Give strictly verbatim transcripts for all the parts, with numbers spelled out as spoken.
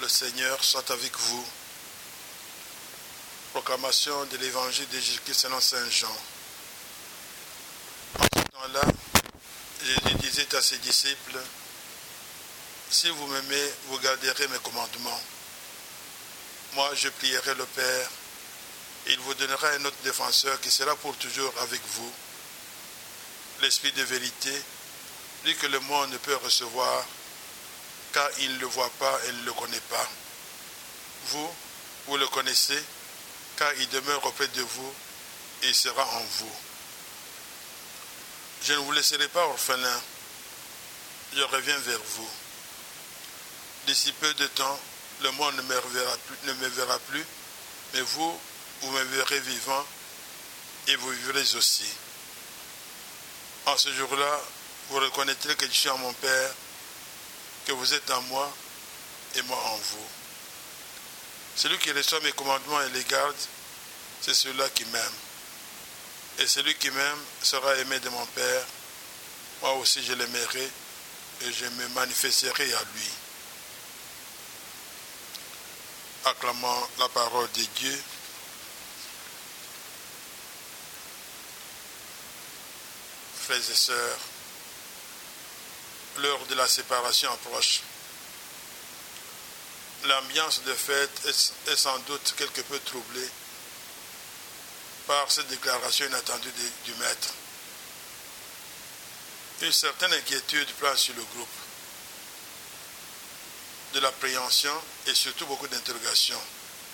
Le Seigneur soit avec vous. Proclamation de l'évangile de Jésus-Christ selon saint Jean. En ce temps-là, Jésus disait à ses disciples, « Si vous m'aimez, vous garderez mes commandements. Moi, je prierai le Père, et il vous donnera un autre défenseur qui sera pour toujours avec vous. L'Esprit de vérité, lui que le monde ne peut recevoir, car il ne le voit pas et ne le connaît pas. Vous, vous le connaissez, car il demeure auprès de vous et il sera en vous. Je ne vous laisserai pas orphelin, je reviens vers vous. D'ici peu de temps, le monde ne me verra plus, ne me verra plus, mais vous, vous me verrez vivant et vous vivrez aussi. En ce jour-là, vous reconnaîtrez que je suis en mon Père, que vous êtes en moi et moi en vous. Celui qui reçoit mes commandements et les garde, c'est celui-là qui m'aime. Et celui qui m'aime sera aimé de mon Père. Moi aussi je l'aimerai et je me manifesterai à lui. » Acclamons la parole de Dieu. Frères et sœurs, l'heure de la séparation approche. L'ambiance de fête est sans doute quelque peu troublée par cette déclaration inattendue du Maître. Une certaine inquiétude plane sur le groupe, de l'appréhension et surtout beaucoup d'interrogations.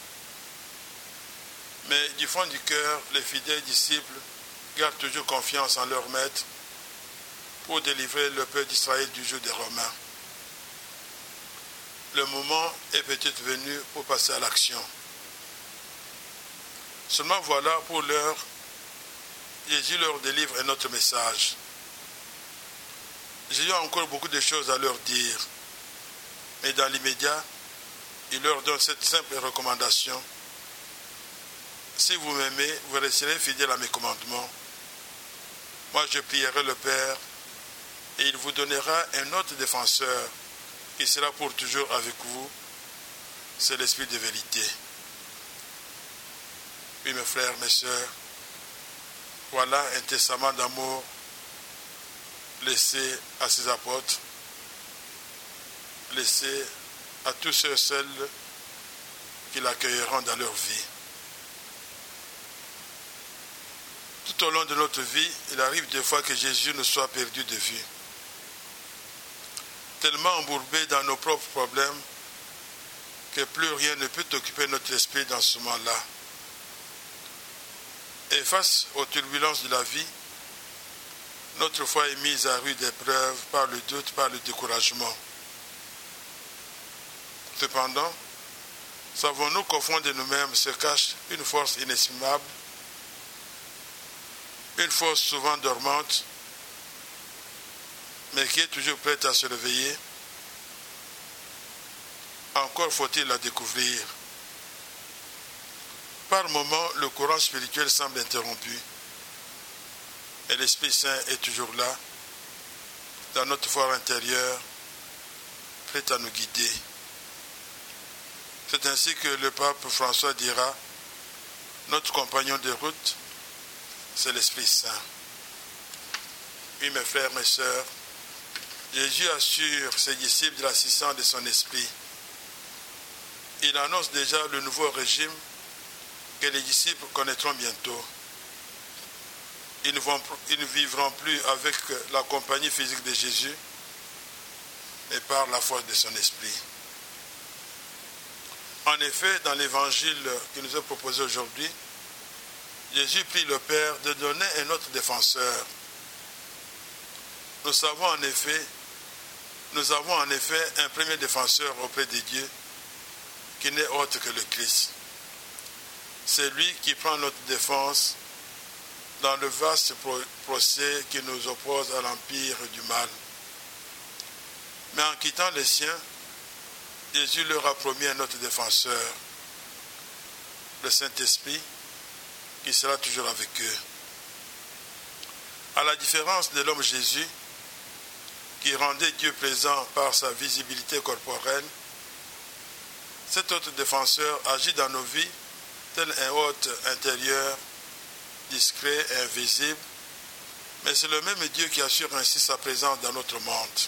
Mais du fond du cœur, les fidèles disciples gardent toujours confiance en leur Maître pour délivrer le peuple d'Israël du joug des Romains. Le moment est peut-être venu pour passer à l'action. Seulement voilà, pour l'heure, Jésus leur délivre un autre message. Jésus a encore beaucoup de choses à leur dire, mais dans l'immédiat, il leur donne cette simple recommandation. Si vous m'aimez, vous resterez fidèles à mes commandements. Moi, je prierai le Père, et il vous donnera un autre défenseur, qui sera pour toujours avec vous. C'est l'Esprit de vérité. Oui, mes frères, mes sœurs, voilà un testament d'amour laissé à ses apôtres, laissé à tous ceux et celles qui l'accueilleront dans leur vie. Tout au long de notre vie, il arrive des fois que Jésus nous soit perdu de vue. Tellement embourbés dans nos propres problèmes que plus rien ne peut occuper notre esprit dans ce moment-là. Et face aux turbulences de la vie, notre foi est mise à rude épreuve par le doute, par le découragement. Cependant, savons-nous qu'au fond de nous-mêmes se cache une force inestimable, une force souvent dormante, mais qui est toujours prête à se réveiller? Encore faut-il la découvrir. Par moments, le courant spirituel semble interrompu, et l'Esprit Saint est toujours là, dans notre foi intérieure, prêt à nous guider. C'est ainsi que le pape François dira, notre compagnon de route, c'est l'Esprit Saint. Oui, mes frères, mes sœurs, Jésus assure ses disciples de l'assistance de son Esprit. Il annonce déjà le nouveau régime que les disciples connaîtront bientôt. Ils ne, vont, ils ne vivront plus avec la compagnie physique de Jésus, mais par la force de son Esprit. En effet, dans l'évangile qui nous est proposé aujourd'hui, Jésus prie le Père de donner un autre défenseur. Nous savons en effet, nous avons en effet un premier défenseur auprès de Dieu qui n'est autre que le Christ. C'est lui qui prend notre défense dans le vaste procès qui nous oppose à l'empire du mal. Mais en quittant les siens, Jésus leur a promis un autre défenseur, le Saint-Esprit, qui sera toujours avec eux. À la différence de l'homme Jésus, qui rendait Dieu présent par sa visibilité corporelle, cet autre défenseur agit dans nos vies tel un hôte intérieur, discret et invisible, mais c'est le même Dieu qui assure ainsi sa présence dans notre monde.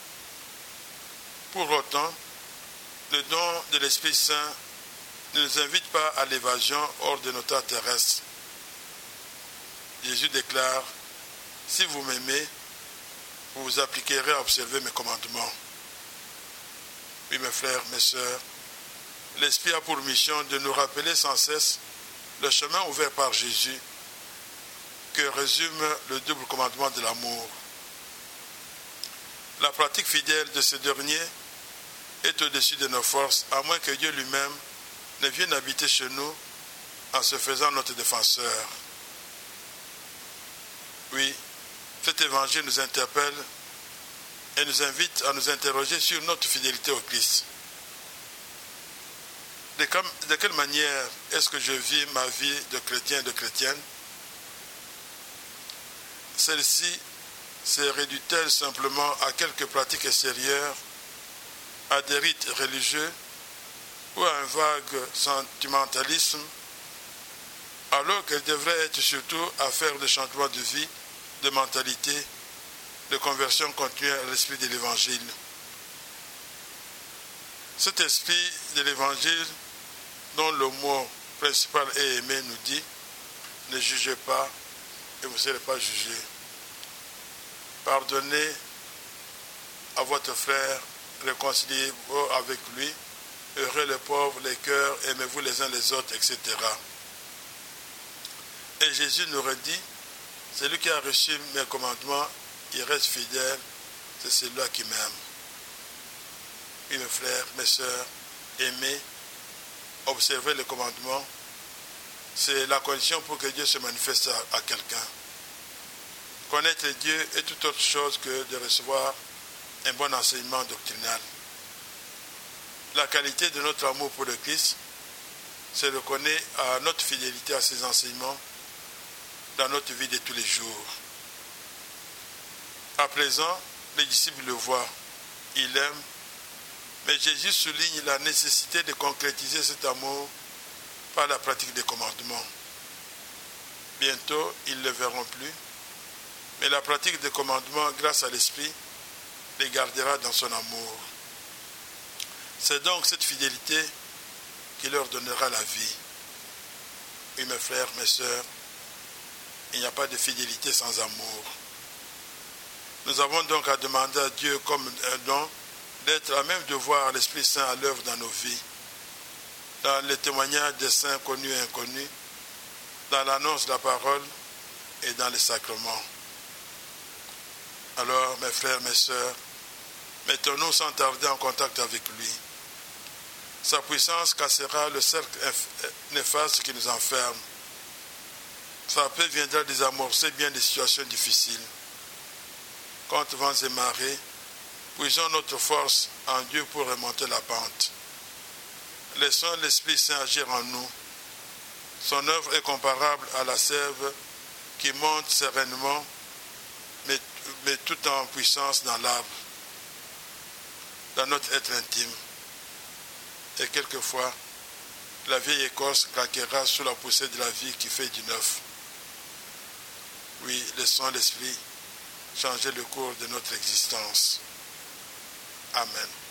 Pour autant, le don de l'Esprit Saint ne nous invite pas à l'évasion hors de notre terre terrestre. Jésus déclare, « Si vous m'aimez, vous vous appliquerez à observer mes commandements. » Oui, mes frères, mes sœurs, l'Esprit a pour mission de nous rappeler sans cesse le chemin ouvert par Jésus, que résume le double commandement de l'amour. La pratique fidèle de ce dernier est au-dessus de nos forces, à moins que Dieu lui-même ne vienne habiter chez nous en se faisant notre défenseur. Oui, cet évangile nous interpelle et nous invite à nous interroger sur notre fidélité au Christ. De, comme, de quelle manière est-ce que je vis ma vie de chrétien et de chrétienne? Celle-ci se réduit-elle simplement à quelques pratiques extérieures, à des rites religieux ou à un vague sentimentalisme, alors qu'elle devrait être surtout affaire de changement de vie, de mentalité, de conversion continue à l'esprit de l'Évangile. Cet esprit de l'Évangile, dont le mot principal est aimer, nous dit « Ne jugez pas et vous ne serez pas jugés. Pardonnez à votre frère, réconciliez-vous avec lui, heureux les pauvres, les cœurs, aimez-vous les uns les autres, et cetera » Et Jésus nous redit, celui qui a reçu mes commandements, il reste fidèle, c'est celui-là qui m'aime. Oui, mes frères, mes sœurs, aimer, observer les commandements, c'est la condition pour que Dieu se manifeste à, à quelqu'un. Connaître Dieu est tout autre chose que de recevoir un bon enseignement doctrinal. La qualité de notre amour pour le Christ, c'est de connaître à notre fidélité à ses enseignements dans notre vie de tous les jours. À présent, les disciples le voient, ils l'aiment, mais Jésus souligne la nécessité de concrétiser cet amour par la pratique des commandements. Bientôt, ils ne le verront plus, mais la pratique des commandements, grâce à l'Esprit, les gardera dans son amour. C'est donc cette fidélité qui leur donnera la vie. Oui, mes frères, mes sœurs, il n'y a pas de fidélité sans amour. Nous avons donc à demander à Dieu comme un don d'être à même de voir l'Esprit Saint à l'œuvre dans nos vies, dans les témoignages des saints connus et inconnus, dans l'annonce de la parole et dans les sacrements. Alors, mes frères, mes sœurs, mettons-nous sans tarder en contact avec lui. Sa puissance cassera le cercle néfaste qui nous enferme. Sa paix viendra désamorcer bien des situations difficiles. Contre vents et marées, puisons notre force en Dieu pour remonter la pente. Laissons l'Esprit Saint agir en nous. Son œuvre est comparable à la sève qui monte sereinement, mais, mais tout en puissance dans l'arbre, dans notre être intime. Et quelquefois, la vieille écorce craquera sous la poussée de la vie qui fait du neuf. Oui, laissons l'Esprit changer le cours de notre existence. Amen.